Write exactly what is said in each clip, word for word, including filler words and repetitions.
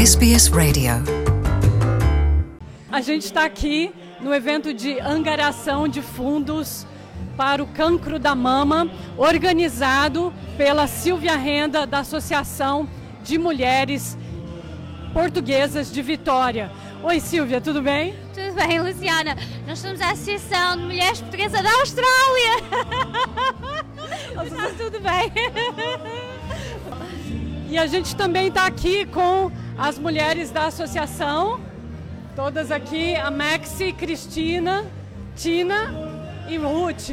S B S Radio. A gente está aqui no evento de angariação de fundos para o cancro da mama, organizado pela Silvia Renda, da Associação de Mulheres Portuguesas de Vitória. Oi, Silvia, tudo bem? Tudo bem, Luciana. Nós somos a Associação de Mulheres Portuguesas da Austrália. Está tudo bem. E a gente também está aqui com as mulheres da associação, todas aqui, a Maxi, Cristina, Tina e Ruth.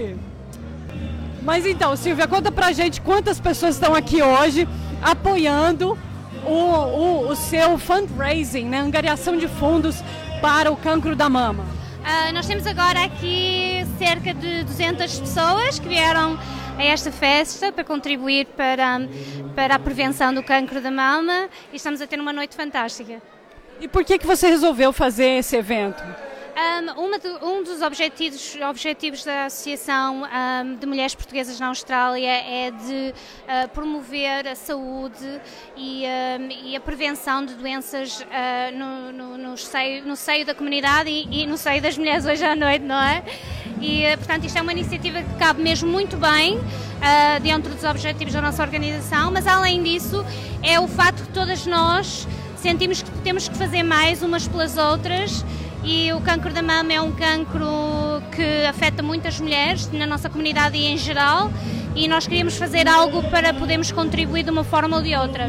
Mas então, Silvia, conta pra gente quantas pessoas estão aqui hoje apoiando o, o, o seu fundraising, né? Angariação de fundos para o cancro da mama. Uh, nós temos agora aqui cerca de duzentas pessoas que vieram a esta festa para contribuir para, para a prevenção do cancro da mama e estamos a ter uma noite fantástica. E por que que você resolveu fazer esse evento? Um, uma de, um dos objetivos, objetivos da Associação um, de Mulheres Portuguesas na Austrália é de uh, promover a saúde e, um, e a prevenção de doenças uh, no, no, no, seio, no seio da comunidade e, e no seio das mulheres hoje à noite, não é? E, uh, portanto, isto é uma iniciativa que cabe mesmo muito bem uh, dentro dos objetivos da nossa organização, mas além disso é o facto que todas nós sentimos que temos que fazer mais umas pelas outras. E o cancro da mama é um cancro que afeta muitas mulheres na nossa comunidade e em geral, e nós queríamos fazer algo para podermos contribuir de uma forma ou de outra.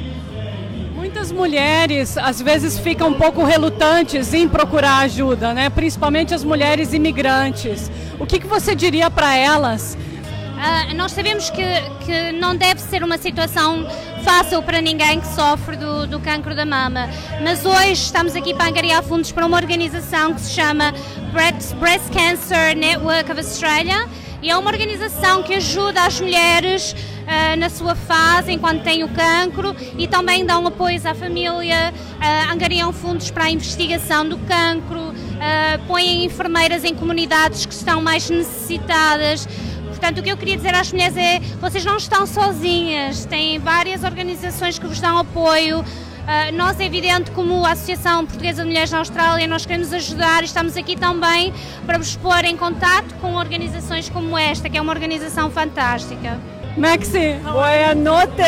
Muitas mulheres às vezes ficam um pouco relutantes em procurar ajuda, né? Principalmente as mulheres imigrantes. O que que você diria para elas? Uh, nós sabemos que, que não deve ser uma situação fácil para ninguém que sofre do, do cancro da mama, mas hoje estamos aqui para angariar fundos para uma organização que se chama Breast Cancer Network of Australia, e é uma organização que ajuda as mulheres uh, na sua fase enquanto têm o cancro e também dão apoio à família, uh, angariam fundos para a investigação do cancro, uh, põem enfermeiras em comunidades que estão mais necessitadas. Portanto, o que eu queria dizer às mulheres é: vocês não estão sozinhas, têm várias organizações que vos dão apoio. Uh, nós, é evidente, como a Associação Portuguesa de Mulheres na Austrália, nós queremos ajudar e estamos aqui também para vos pôr em contato com organizações como esta, que é uma organização fantástica. Maxi, Boa noite.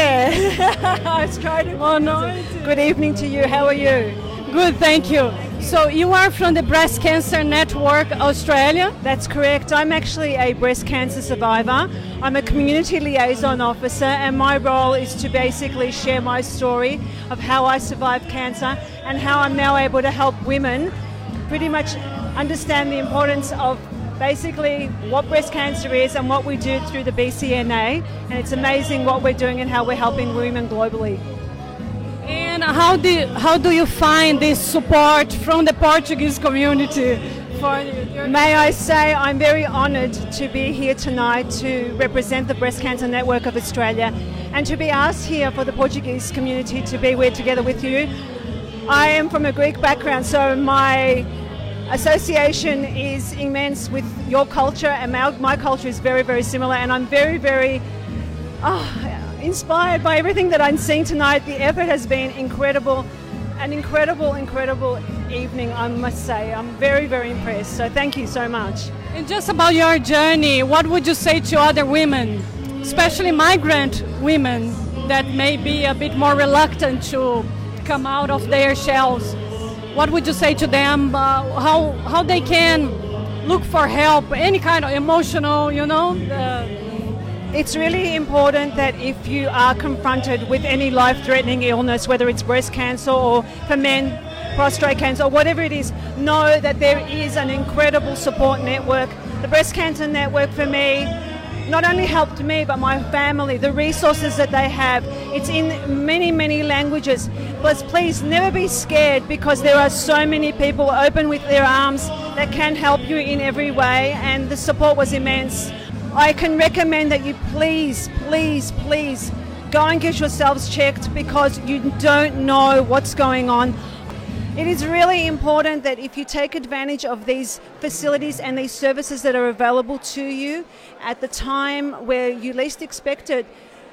I was trying to... Boa noite. Good evening to you. How are you? Good, thank you. So you are from the Breast Cancer Network Australia? That's correct. I'm actually a breast cancer survivor. I'm a community liaison officer, and my role is to basically share my story of how I survived cancer and how I'm now able to help women pretty much understand the importance of basically what breast cancer is and what we do through the B C N A. And it's amazing what we're doing and how we're helping women globally. And how do how do you find this support from the Portuguese community? For your... May I say I'm very honoured to be here tonight to represent the Breast Cancer Network of Australia and to be asked here for the Portuguese community to be here together with you. I am from a Greek background, so my association is immense with your culture, and my, my culture is very, very similar, and I'm very, very oh, inspired by everything that I'm seeing tonight. The effort has been incredible, an incredible, incredible evening, I must say. I'm very, very impressed, so thank you so much. And just about your journey, what would you say to other women, especially migrant women that may be a bit more reluctant to come out of their shells? What would you say to them, uh, how, how they can look for help, any kind of emotional, you know? Uh, It's really important that if you are confronted with any life-threatening illness, whether it's breast cancer or for men, prostate cancer, or whatever it is, know that there is an incredible support network. The Breast Cancer Network for me not only helped me but my family, the resources that they have. It's in many, many languages. But please never be scared, because there are so many people open with their arms that can help you in every way, and the support was immense. I can recommend that you please, please, please go and get yourselves checked, because you don't know what's going on. It is really important that if you take advantage of these facilities and these services that are available to you at the time where you least expect it,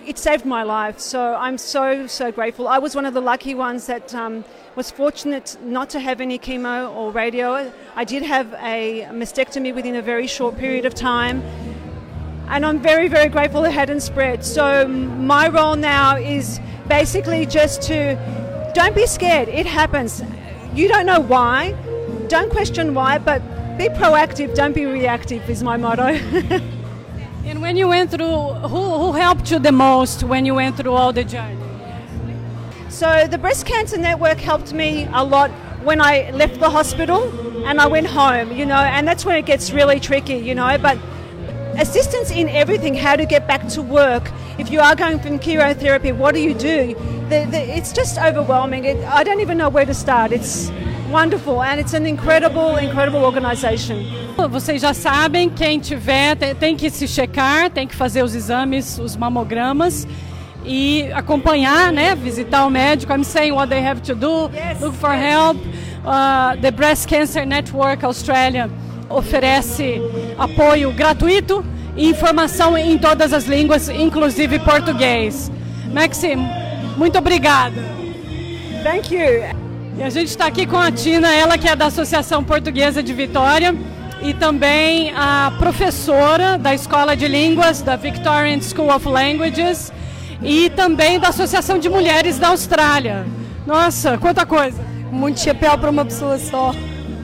it saved my life. So I'm so, so grateful. I was one of the lucky ones that um, was fortunate not to have any chemo or radio. I did have a mastectomy within a very short period of time. And I'm very, very grateful it hadn't spread. So my role now is basically just to, don't be scared, it happens. You don't know why, don't question why, but be proactive, don't be reactive is my motto. And when you went through, who, who helped you the most when you went through all the journey? So the Breast Cancer Network helped me a lot when I left the hospital and I went home, you know, and that's when it gets really tricky, you know, but assistance in everything, how to get back to work. If you are going from chemotherapy, what do you do? The, the, it's just overwhelming. It, I don't even know where to start. It's wonderful and it's an incredible, incredible organization. Vocês já sabem, quem tiver tem, tem que se checar, tem que fazer os exames, os mamogramas e acompanhar, né? Visitar o médico. I'm saying what they have to do, yes, look for yes. help. Uh, the Breast Cancer Network Australia oferece apoio gratuito e informação em todas as línguas, inclusive português. Maxi, muito obrigada. Thank you. E a gente está aqui com a Tina, ela que é da Associação Portuguesa de Vitória e também a professora da Escola de Línguas da Victorian School of Languages e também da Associação de Mulheres da Austrália. Nossa, quanta coisa! Muito chapéu para uma pessoa só.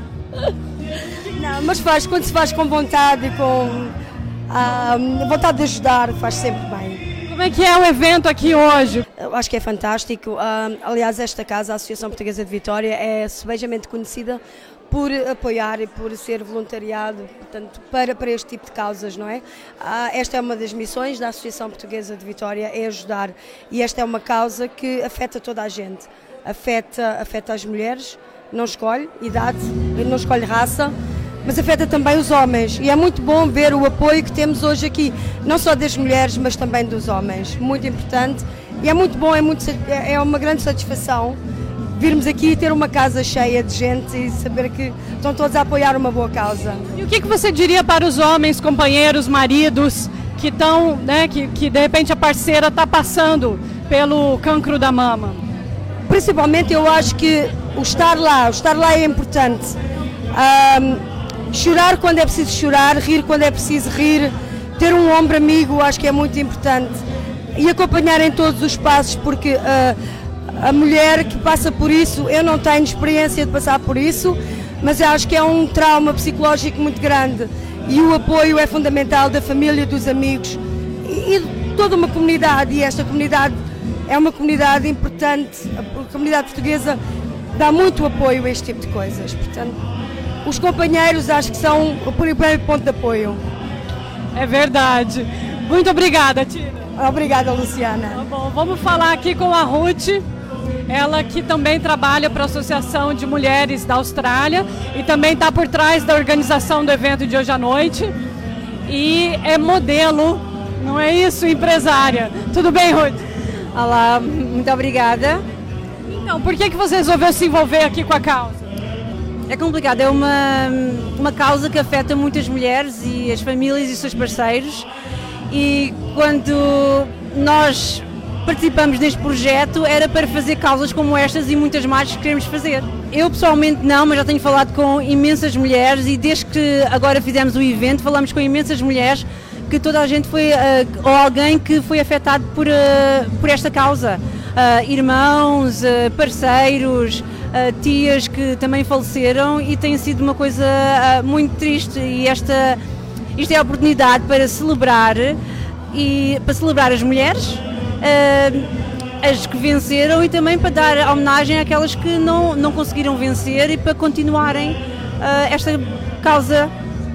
Não, mas faz, quando se faz com vontade e com ah, vontade de ajudar, faz sempre bem. Como é que é o evento aqui hoje? Eu acho que é fantástico. Ah, aliás, esta casa, a Associação Portuguesa de Vitória, é subejamente conhecida por apoiar e por ser voluntariado, portanto, para, para este tipo de causas, não é? Ah, esta é uma das missões da Associação Portuguesa de Vitória, é ajudar. E esta é uma causa que afeta toda a gente. Afeta, afeta as mulheres, não escolhe idade, não escolhe raça, mas afeta também os homens e é muito bom ver o apoio que temos hoje aqui, não só das mulheres, mas também dos homens, muito importante e é muito bom, é, muito, é uma grande satisfação virmos aqui e ter uma casa cheia de gente e saber que estão todos a apoiar uma boa causa. E o que, que você diria para os homens, companheiros, maridos, que estão, né, que, que de repente a parceira está passando pelo cancro da mama? Principalmente eu acho que o estar lá, o estar lá é importante. Um, chorar quando é preciso chorar, rir quando é preciso rir, ter um ombro amigo acho que é muito importante e acompanhar em todos os passos, porque uh, a mulher que passa por isso, eu não tenho experiência de passar por isso, mas acho que é um trauma psicológico muito grande e o apoio é fundamental da família, dos amigos e, e de toda uma comunidade, e esta comunidade é uma comunidade importante, a comunidade portuguesa dá muito apoio a este tipo de coisas, portanto os companheiros acho que são o primeiro ponto de apoio. É verdade. Muito obrigada, Tina. Obrigada, Luciana. Tá bom, vamos falar aqui com a Ruth, ela que também trabalha para a Associação de Mulheres da Austrália e também está por trás da organização do evento de hoje à noite e é modelo, não é isso, empresária. Tudo bem, Ruth? Olá, muito obrigada. Então, por que, que você resolveu se envolver aqui com a causa? É complicado, é uma, uma causa que afeta muitas mulheres e as famílias e os seus parceiros e quando nós participamos neste projeto era para fazer causas como estas e muitas mais que queremos fazer. Eu pessoalmente não, mas já tenho falado com imensas mulheres e desde que agora fizemos o evento falamos com imensas mulheres que toda a gente foi, uh, ou alguém que foi afetado por, uh, por esta causa. Uh, irmãos, uh, parceiros, uh, tias que também faleceram e tem sido uma coisa uh, muito triste e esta, isto é a oportunidade para celebrar, e, para celebrar as mulheres, uh, as que venceram e também para dar homenagem àquelas que não, não conseguiram vencer e para continuarem uh, esta causa.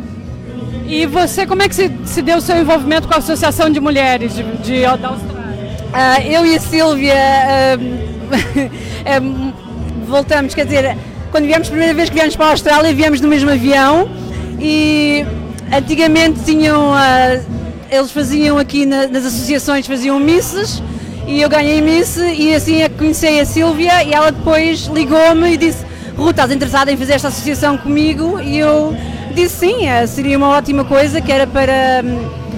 E você, como é que se, se deu o seu envolvimento com a Associação de Mulheres de, de, da Austrália? Uh, eu e a Sílvia uh, uh, voltamos, quer dizer, quando viemos a primeira vez que viemos para a Austrália, viemos no mesmo avião e antigamente tinham, uh, eles faziam aqui na, nas associações, faziam misses e eu ganhei miss e assim é que conheci a Sílvia e ela depois ligou-me e disse: Ruth, estás interessada em fazer esta associação comigo? E eu disse sim, seria uma ótima coisa, que era para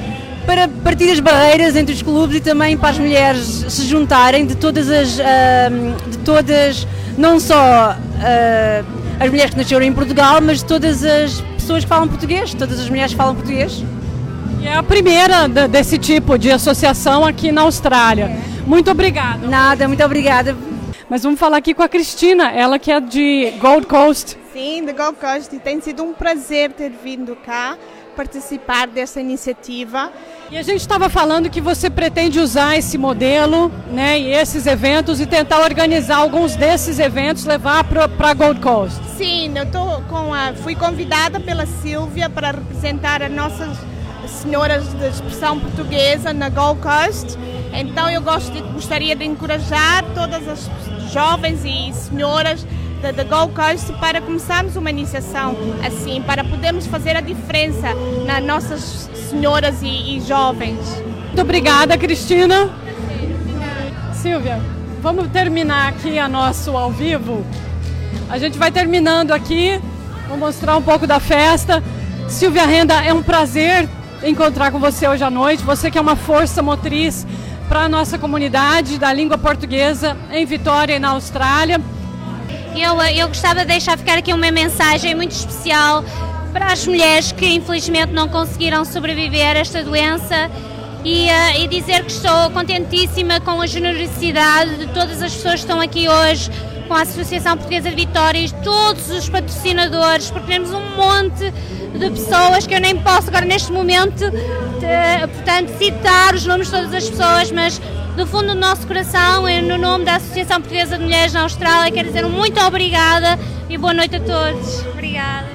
para partir as barreiras entre os clubes e também para as mulheres se juntarem de todas as, uh, de todas, não só uh, as mulheres que nasceram em Portugal, mas de todas as pessoas que falam português, todas as mulheres que falam português. E é a primeira desse tipo de associação aqui na Austrália. É. Muito obrigada. Nada, muito obrigada. Mas vamos falar aqui com a Cristina, ela que é de Gold Coast. Sim, de Gold Coast, e tem sido um prazer ter vindo cá participar dessa iniciativa. E a gente estava falando que você pretende usar esse modelo, né, e esses eventos e tentar organizar alguns desses eventos, levar para Gold Coast. Sim, eu tô com a, fui convidada pela Sílvia para representar as nossas senhoras de expressão portuguesa na Gold Coast. Então eu gosto de, gostaria de encorajar todas as jovens e senhoras da Gold Coast para começarmos uma iniciação assim, para podermos fazer a diferença nas nossas senhoras e, e jovens. Muito obrigada, Cristina. Sílvia, vamos terminar aqui a nosso ao vivo. A gente vai terminando aqui, vou mostrar um pouco da festa. Sílvia Renda, é um prazer encontrar com você hoje à noite, você que é uma força motriz para a nossa comunidade da língua portuguesa em Vitória e na Austrália. Eu, eu gostava de deixar ficar aqui uma mensagem muito especial para as mulheres que infelizmente não conseguiram sobreviver a esta doença e, uh, e dizer que estou contentíssima com a generosidade de todas as pessoas que estão aqui hoje, com a Associação Portuguesa de Vitória e todos os patrocinadores, porque temos um monte de pessoas que eu nem posso agora neste momento, de, portanto, citar os nomes de todas as pessoas, mas do fundo do nosso coração, no nome da Associação Portuguesa de Mulheres na Austrália, quero dizer um muito obrigada e boa noite a todos. Obrigada.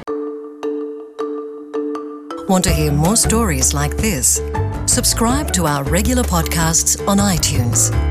Want to hear more stories like this? Subscribe to our regular podcasts on iTunes.